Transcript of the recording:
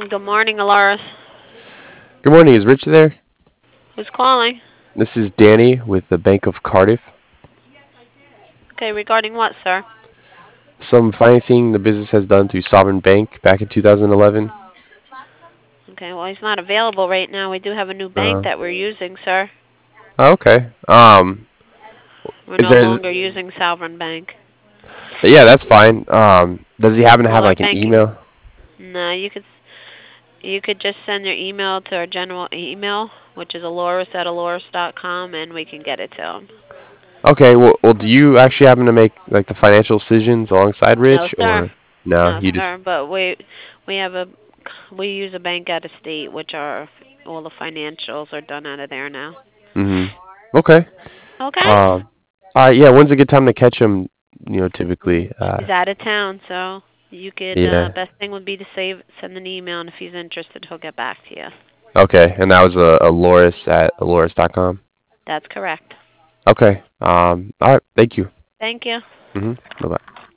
Good morning, Alaris. Good morning. Is Rich there? Who's calling? This is Danny with the Bank of Cardiff. Okay, regarding what, sir? Some financing the business has done through Sovereign Bank back in 2011. Okay, well, he's not available right now. We do have a new bank Uh, that we're using, sir. okay. We're Is no there? longer using Sovereign Bank. Yeah, that's fine. Does he happen to Well, have our like an banking. email? No, you could just send your email to our general email, which is aloris@aloris.com, and we can get it to him. Okay. Well, do you actually happen to make like the financial decisions alongside No, Rich, sir. or no? No, You just sir. But we have a we use a bank out of state, which are all the financials are done out of there now. mhm. Okay. Okay. All right. Yeah. When's a good time to catch him? Typically. He's out of town, so you could Yeah. best thing would be to send an email, and if he's interested, he'll get back to you. Okay. And that was a Loris at aloris.com. That's correct. Okay. All right. Thank you. Thank you. Bye bye.